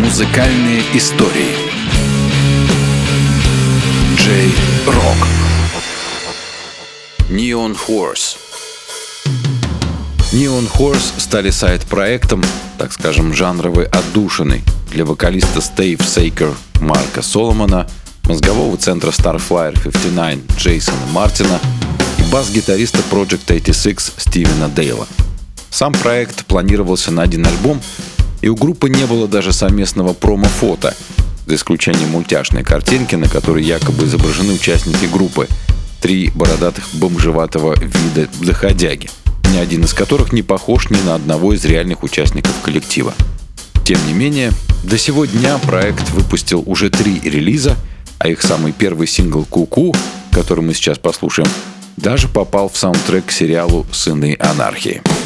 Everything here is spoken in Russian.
Музыкальные истории. Джей Рок. Neon Horse. Neon Horse стали сайд-проектом, так скажем, жанровой отдушиной для вокалиста Стейв Сейкер Марка Соломона, мозгового центра Starflyer 59 Джейсона Мартина и бас-гитариста Project 86 Стивена Дейла. Сам проект планировался на один альбом, и у группы не было даже совместного промо-фото, за исключением мультяшной картинки, на которой якобы изображены участники группы, 3 бородатых бомжеватого вида доходяги, ни один из которых не похож ни на одного из реальных участников коллектива. Тем не менее, до сего дня проект выпустил уже 3 релиза, а их самый первый сингл «Ку-ку», который мы сейчас послушаем, даже попал в саундтрек к сериалу «Сыны анархии».